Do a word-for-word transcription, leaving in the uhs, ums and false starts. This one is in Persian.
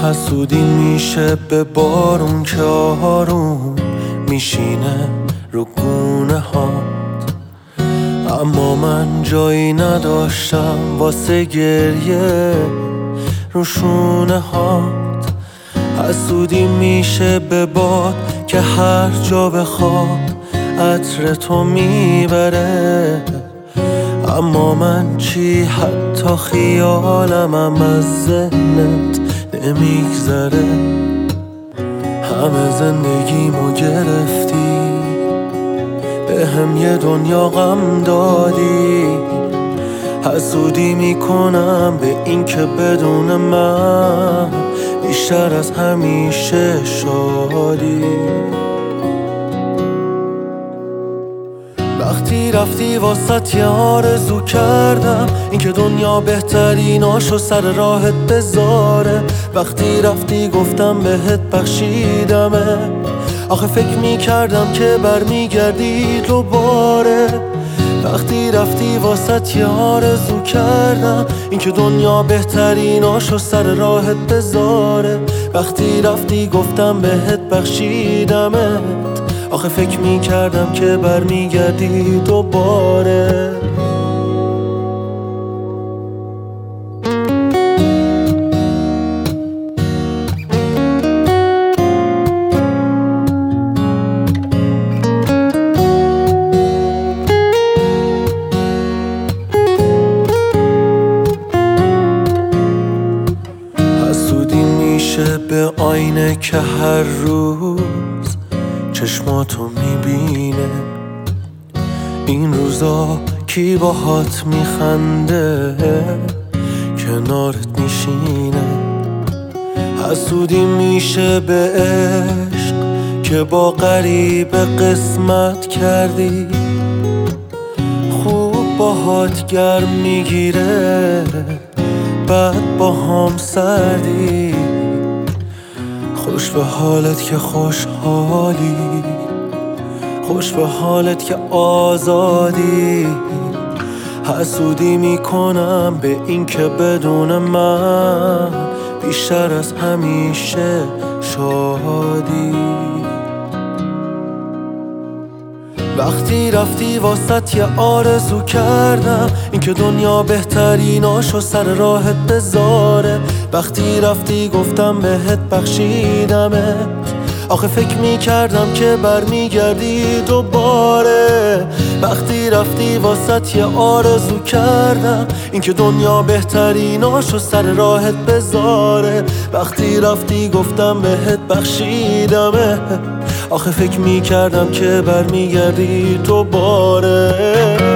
حسودی میشه به بارون که آروم میشینه رو گونه هات، اما من جایی نداشتم واسه گریه رو شونه هات. حسودی میشه به باد که هر جا بخواد عطر تو میبره، اما من چی حتی خیالمم از ذهنت نمیگذره. همه زندگیمو گرفتی، به هم یه دنیا غم دادی. حسودی میکنم به این که بدون من بیشتر از همیشه شادی. وقتی رفتی واسط یه آرزو کردم، این که دنیا بهتریناشو سر راهت بذاره. وقتی رفتی گفتم بهت بخشیدمه، آخه فکر میکردم که برمیگردی دوباره. وقتی رفتی واسط یه آرزو کردم، این که دنیا بهتریناشو سر راهت بذاره. وقتی رفتی گفتم بهت بخشیدمت، آخه فکر میکردم که برمیگردی دوباره. حسودی میشه به آینه که هر روز چشماتو میبینه. این روزا کی باهات میخنده کنارت میشینه. حسودی میشه به عشق که با غریب قسمت کردی، خوب باهات گرم میگیره بعد با هم سردی. خوش به حالت که خوشحالی، خوش به حالت که آزادی. حسودی میکنم به این که بدون من بیشتر از همیشه شادی. وقتی رفتی واسط یه آرزو کردم، این که دنیا بهتریناشو سر راهت بذاره. وقتی رفتی گفتم بهت بخشیدمت، آخه فکر میکردم که برمیگردی دوباره. وقتی رفتی واسط یه آرزو کردم، این که دنیا بهتریناشو سر راهت بذاره. وقتی رفتی گفتم بهت بخشیدمت، آخه فکر میکردم که برمیگردی دوباره.